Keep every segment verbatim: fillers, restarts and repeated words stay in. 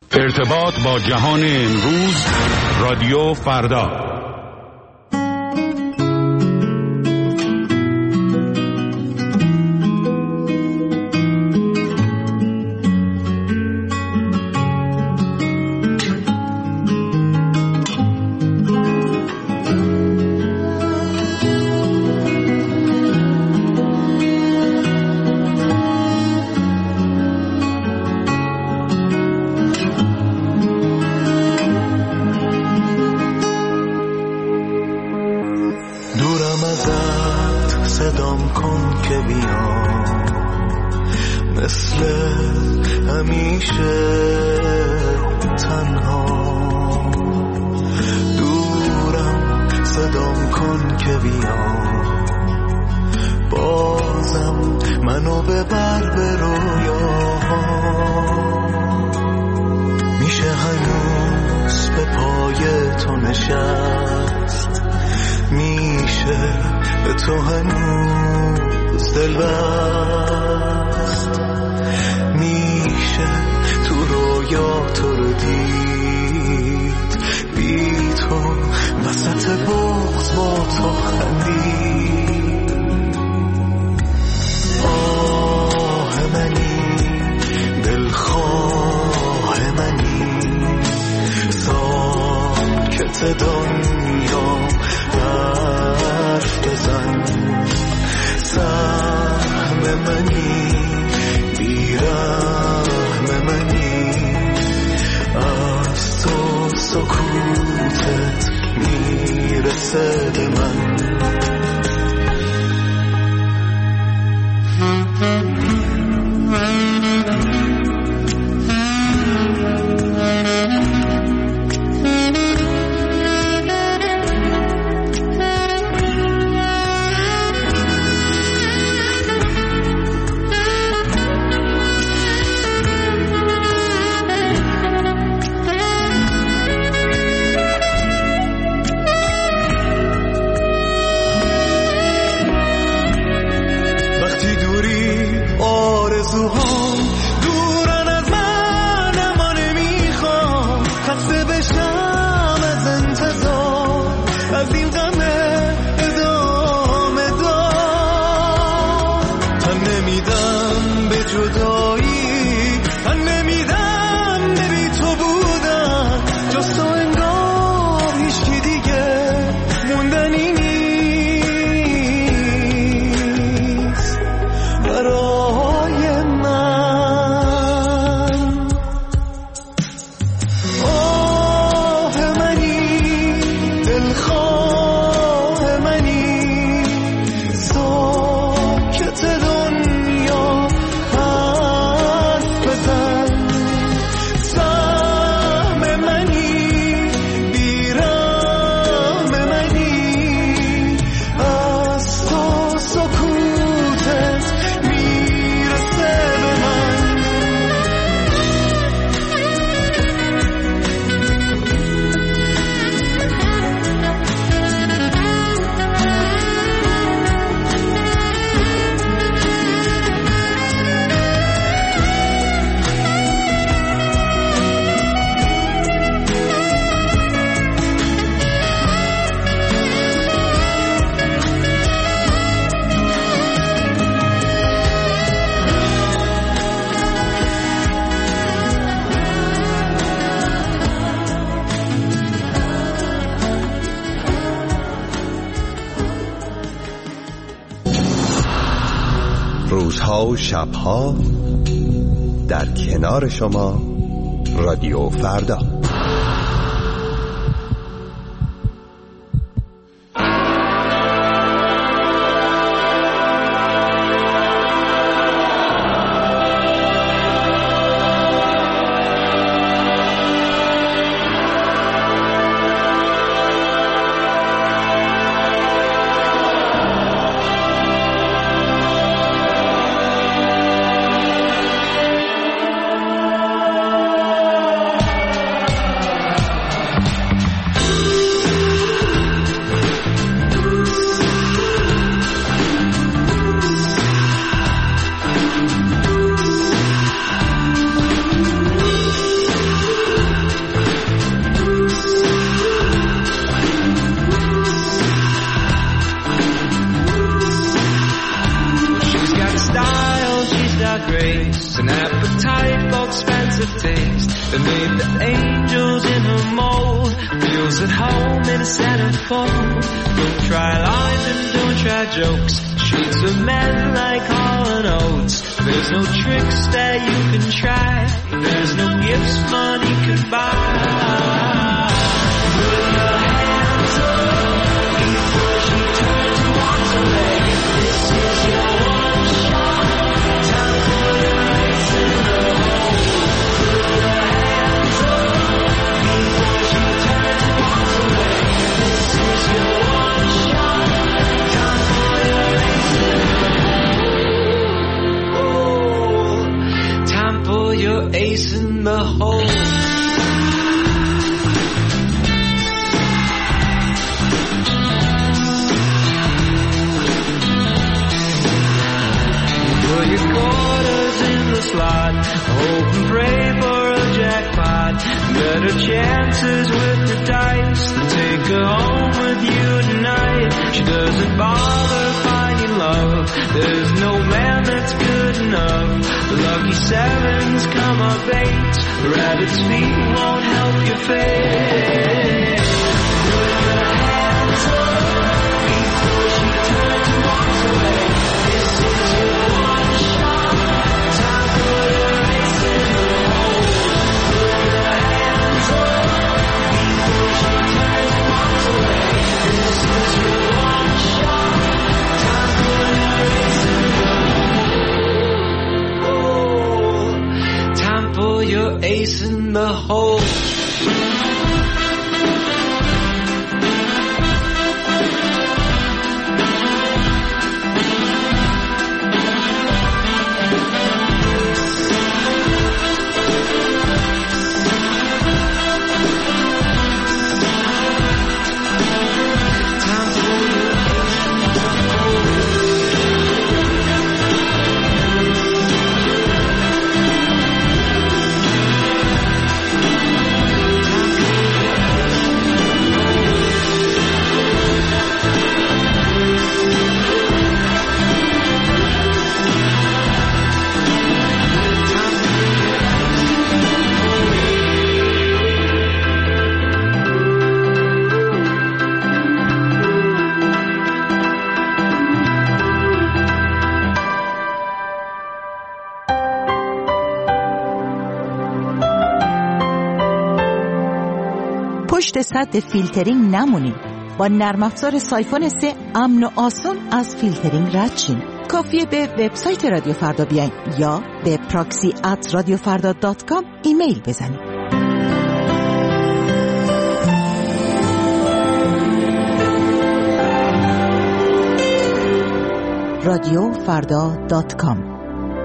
ارتباط با جهان امروز، رادیو فردا. روزها و شبها در کنار شما، رادیو فردا. Beneath the angels in a mold, feels at home in a centerfold. Don't try lies and don't try jokes. Streets of men like Hall and Oates. There's no tricks that you can try. There's no gifts money can buy. Put your hands up before she turns and walks away. This is your one shot. Time for the race in the hole. Put your hands up before she turns and walks away. This is your one shot. Time for the race in the hole. Time for your ace in the hole. Slot, hope and pray for a jackpot. Better chances with the dice. Take her home with you tonight. She doesn't bother finding love. There's no man that's good enough. Lucky sevens come up eights. Rabbit's feet won't help your fate. Put your hands up before she turns and walks away. This is your one shot. Time for the race in the hole. Put your hands up before she turns and walks away. This is your one shot. Time for the race in the hole. Time for your ace in the hole. پشت سد فیلترینگ نمونید. با نرم افزار سایفون سه امن و آسون از فیلترینگ رد شین. کافیه به وبسایت رادیو فردا بیاین یا به پراکسی ات رادیو فردا دات کام ایمیل بزنید. رادیو فردا دات کام.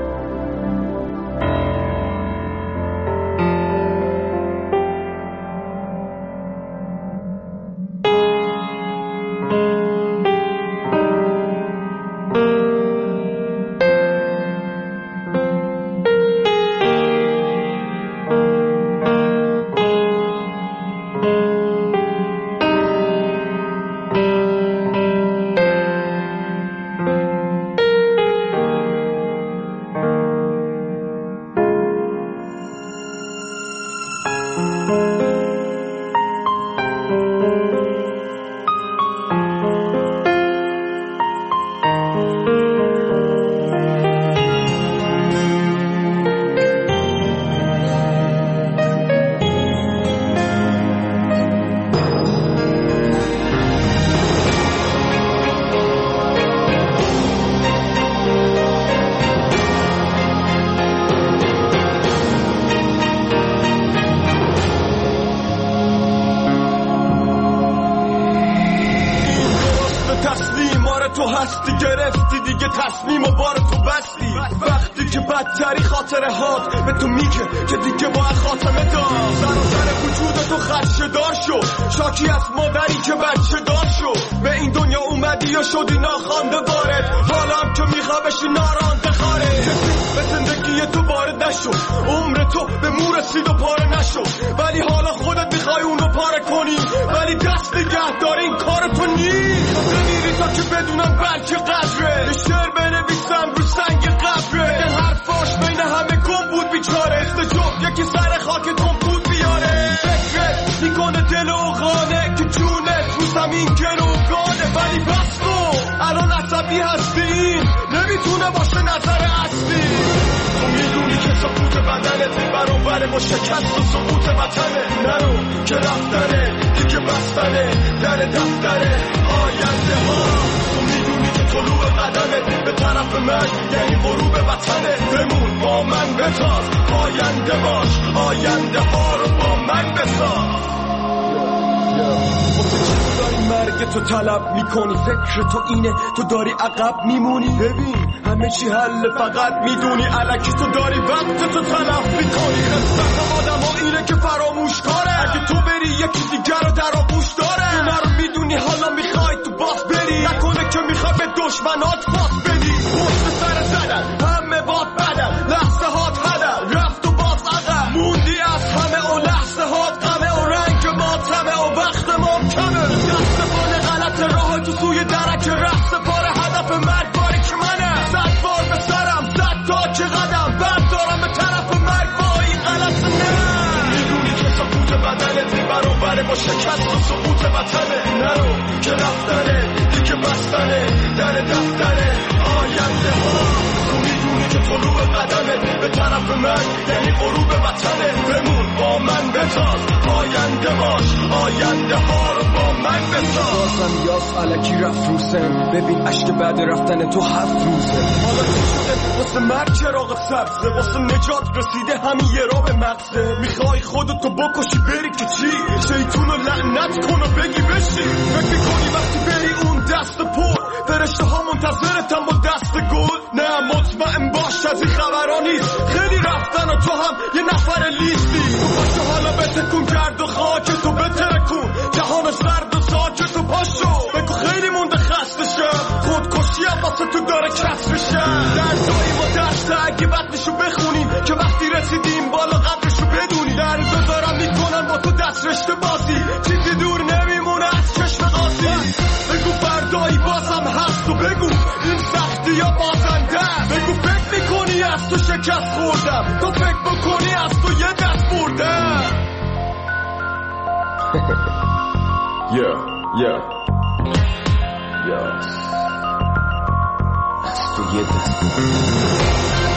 تو هستی گرفتی دیگه تصمیم و بار تو بستی. وقتی که بدتری خاطره هات به تو میگه که دیگه باید خاتمه دار. سر و سر وجود تو خدشه دار شو، شاکی از مادری که بچه دار شو. به این دنیا اومدی و شدی ناخوانده وارد، حالا هم که میخواه بشی نارانده خارج. به زندگی تو وارد نشو، عمر تو به مو رسید و پاره نشو. ولی حالا خودت میخوای اونو پاره کنی، ولی دست نگه داری این کار تو نیست. بمیری تا که بدونم بلکه قدره، شعر بنویسم رو سنگ قبره. این حرفاش بین همه گم بود بیچاره، مثل جو یکی سر خاک تون بود بیاره. فکرت میکنه دل و خانه که جونت رو زمین گروگانه، ولی بس کن الان عصبی هستی، نمیتونه باشه نظر اصلی. تو میدونی که سقوط بدنت برابره با شکست و سقوط وطنه. نرو که رفتنه دیگه بستنه در دفتره آینده ها. تو میدونی که طلوع قدمت به طرف من یعنی غروب وطنه. بمون با من بتاز آینده باش، آینده ها رو با من بساز. مرگ تو طلب میکنی، فکر تو اینه تو داری عقب میمونی. ببین همه چی حل فقط میدونی، الکی تو داری وقت تو تلف میکنی. خسته آدم ها اینه که فراموش کاره، اگه تو بری یکی دیگر رو در آغوش داره. اینا رو میدونی حالا میخوای تو باز بری، نکنه که میخوای به دشمنات باز بدی. پشت سر زدن همه باد بدن، لحظه هات هدن رفت و باز عقب موندی از همه و لحظه هات غمه و رنگ ماتمه و وقت ما کمه. دست پاره غلط راه تو سوی درک رفت پاره هدف مرگ باری که منه. صد بار به سرم صد تا که قدم بعد دارم به طرف مرگ با این غلط نه. میدونی که سقوط بدنت برابره با شکست و سقوط وطنه. نرو که رفتنه دیگه بستنه در دفتره آینده ها. تو میدونی که طلوع قدمت به طرف من یعنی غروب وطنه. بمون با من بتاز آینده باش، آینده ها رو با من بساز. بازم یاس علکی رفت روسن، ببین عشق بعد رفتن تو هفت روزه. حالا چی شده واسه مرگ چراغ سبزه، واسه نجات رسیده همین یه را به مغزه. میخوای خودتو بکشی بری که چی؟ شیطون رو لعنت کن و بگی بشی. فکر میکنی وقتی بری اون دست پر فرشته ها منتظرتن با دست گل؟ نه مطمئن باش از این خبرها نیست، خیلی رفتن و تو هم یه نفر لیستی. تو پاشو حالا بتکون کرد و خاک تو بترکون، جهان زرد و ساکت و پاشو بگو خیلی مونده خسته شم. خودکشی هم واسه تو داره کسر شم. در دایی ما درسته اگه بطنشو بخونیم که وقتی رسیدیم بالا قدرشو بدونی. در دارم میکنن با تو دست رشته بازی، چیزی دور نمیمونه از چشم قاضی. بگو فردایی بازم هست و بگو این سختی یا بازنده. بگو فکر میکنی از تو شکست خوردم، تو فکر بکنی از تو یه دست بردم. یا یا یا از تو یه دست بردم.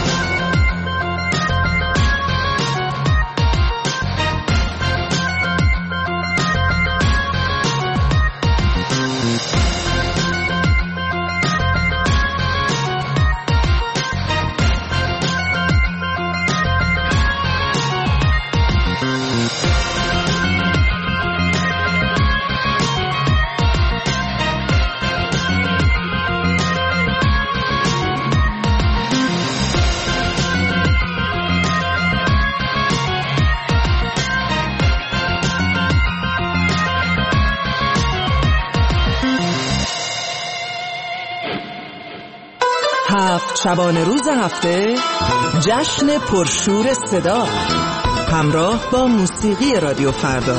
هفت شبانه روز هفته جشن پرشور صدا همراه با موسیقی رادیو فردا.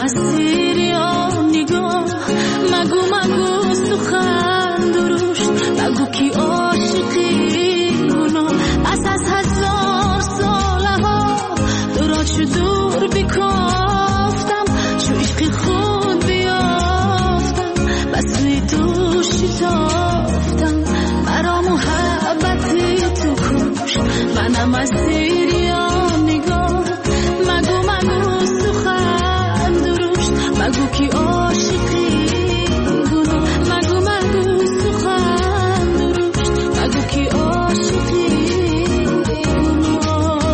مسیر یا نگاه، مگو مگو سخن درشت، مگو کی عاشقی اونا. پس از هزار ساله ها دورا چو دور بکافتم، چو عشق خود بیافتم، بس روی دوشی تافتم، مرا محبتی تو کش، منم مسیر یا نگاه، مگو مگو سخن درشت، مگو کی عاشقی گناه، مگو مگو سخن درشت، مگو کی عاشقی گناه.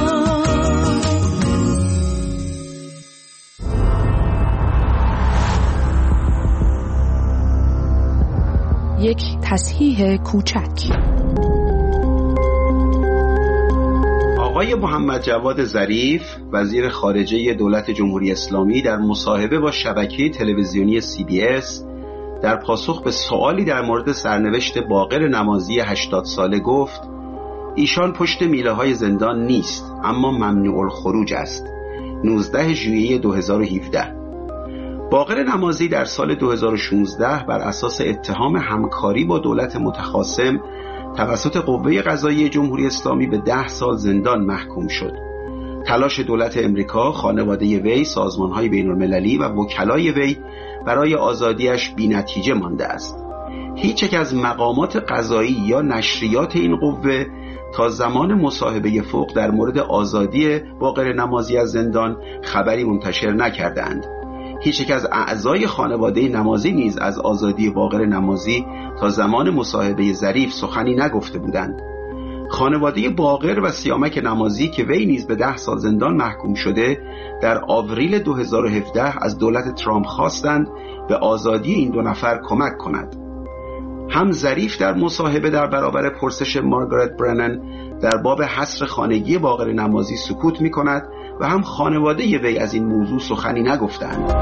یک تصحیح کوچک. آقای محمد جواد ظریف وزیر خارجه دولت جمهوری اسلامی در مصاحبه با شبکه تلویزیونی سی بی اس در پاسخ به سوالی در مورد سرنوشت باقر نمازی هشتاد ساله گفت ایشان پشت میله های زندان نیست، اما ممنوع الخروج است. نوزدهم ژوئیه دو هزار و هفده. باقر نمازی در سال دو هزار و شانزده بر اساس اتهام همکاری با دولت متخاصم توسط قوه قضاییه جمهوری اسلامی به ده سال زندان محکوم شد. تلاش دولت امریکا، خانواده وی، سازمان‌های بین‌المللی و وکلای وی برای آزادیش بی‌نتیجه مانده است. هیچ یک از مقامات قضایی یا نشریات این قوه تا زمان مصاحبه فوق در مورد آزادی باقر نمازی از زندان خبری منتشر نکردند. هیچ یک از اعضای خانواده نمازی نیز از آزادی باقر نمازی تا زمان مصاحبه ظریف سخنی نگفته بودند. خانواده باقر و سیامک نمازی که وی نیز به ده سال زندان محکوم شده در آوریل دو هزار و هفده از دولت ترامپ خواستند به آزادی این دو نفر کمک کند. هم ظریف در مصاحبه در برابر پرسش مارگارت برنن در باب حصر خانگی باقر نمازی سکوت می کند و هم خانواده وی از این موضوع سخنی نگفتند.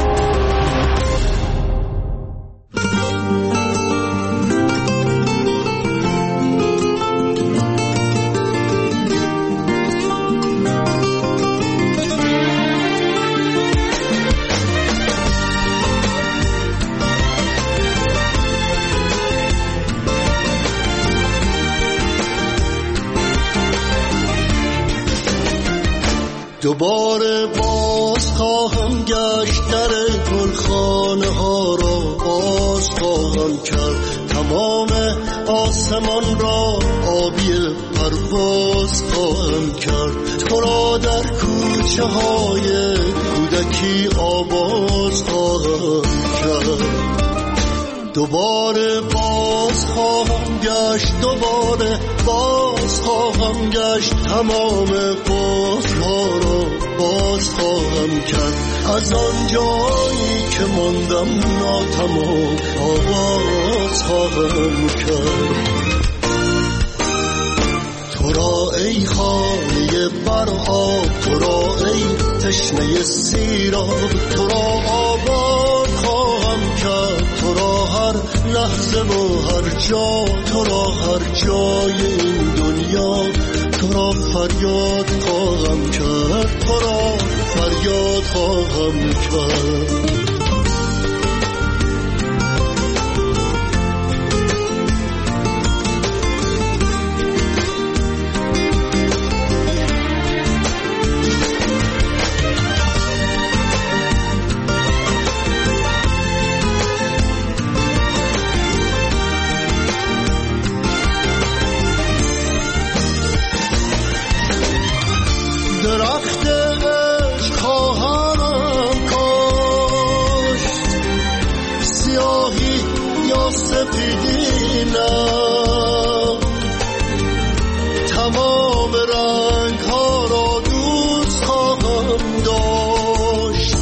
دوباره باز خواهم گشت، در گلخانه ها را باز خواهم کرد، تمام آسمان را آبی پرواز خواهم کرد، تو را در کوچه های کودکی آواز خواهم کرد. دوباره باز خواهم گشت، دوباره باز خواهم گشت، تمام قفل‌ها را باز خواهم کرد، از آن جایی که ماندم ناتمام آواز خواهم کرد. تو را ای خانه بر آب، تو را ای تشنه سیراب، تو را آباد خواهم کرد، تو را هر لحظه و هر جا، تو را هر جای این دنیا، تو را فریاد خواهم کرد، تو را فریاد خواهم کرد. درخت عشق خواهم کاشت، سیاهی یا سپیدی نه، تمام رنگ ها را دوست خواهم داشت،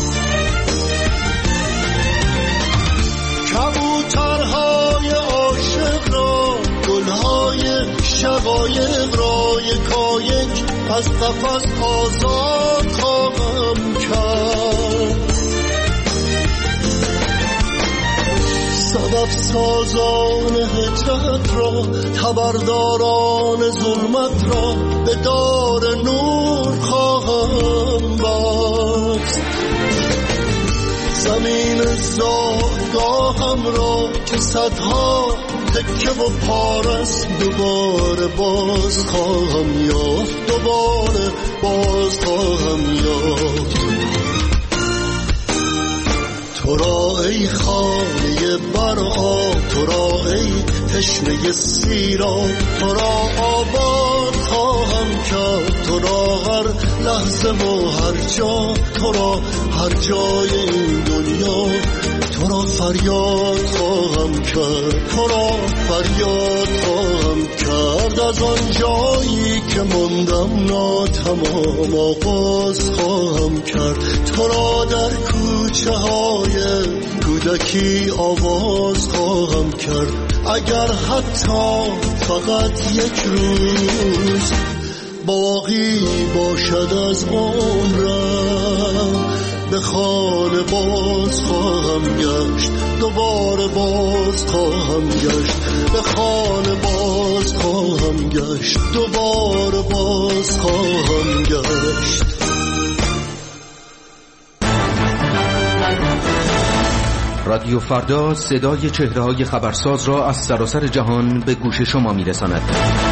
کبوترهای عاشق را، گلهای شقایق را یکایک از قفس آزاد خواهم کرد. سبب سازان هجرت را، خبرداران ظلمت را به دار نور خواهم بست. زادگاهم را که صدها تکه و پارست دوباره باز خواهم یافت، دوباره باز خواهم یافت. تو را ای خانه برآب، تو را ای تشنه سیراب، تو را آباد خواهم کرد، تو را هر لحظه و هر جا، تو را هر جای این دنیا، تو را فریاد خواهم کرد، تو را فریاد خواهم کرد. از آن جایی که ماندم ناتمام آغاز خواهم کرد، تو را در کوچه های کودکی آواز خواهم کرد. اگر حتی فقط یک روز باقی باشد از عمرم، به خانه باز خواهم گشت، دوباره باز خواهم گشت، به خانه باز خواهم گشت، دوباره باز خواهم گشت. رادیو فردا صدای چهره‌های خبرساز را از سراسر جهان به گوش شما می‌رساند.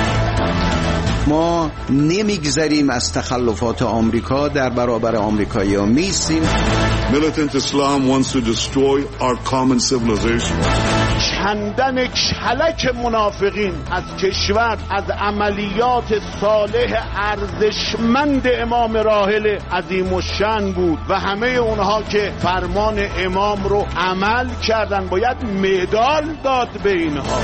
ما نمیگذریم از تخلفات آمریکا، در برابر آمریکایی‌ها میستیم. Militant Islam wants to destroy our common civilization. کندن کلک منافقین از کشور، از عملیات صالح ارزشمند امام راحل عظیم الشأن بود و همه اونها که فرمان امام رو عمل کردن باید مدال داد به اینها.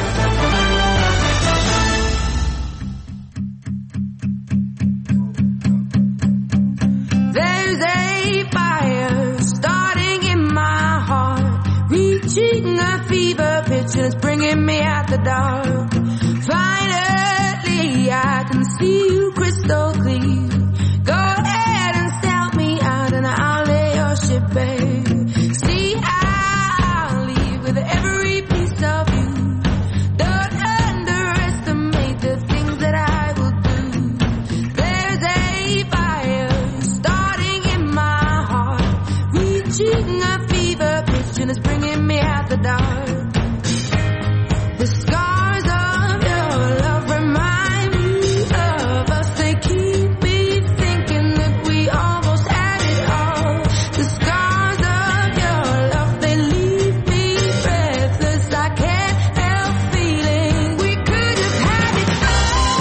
There's a fire starting in my heart, reaching a fever pitch and it's bringing me out the dark. Finally I can see you crystal clear. Go ahead and sell me out and I'll lay your ship bare. See, I'll leave with every piece of you. Don't underestimate the things that I will do. There's a fire starting in my heart, reaching a fever pitch and it's bringing me out the dark. The scars of your love remind me of us. They keep me thinking that we almost had it all. The scars of your love, they leave me breathless. I can't help feeling we could have had it all.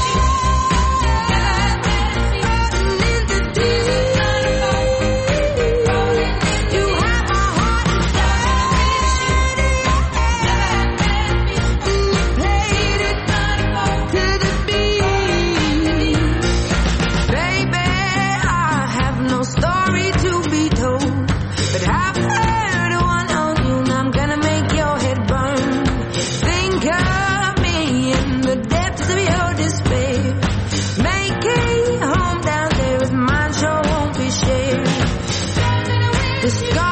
Into tears, you have my heart inside. Played it to the beat. Baby, I have no story to be told, but I've heard one on you and I'm gonna make your head burn. Think of me in the depths of your despair. Make a home down there as mine sure won't be shared. The sky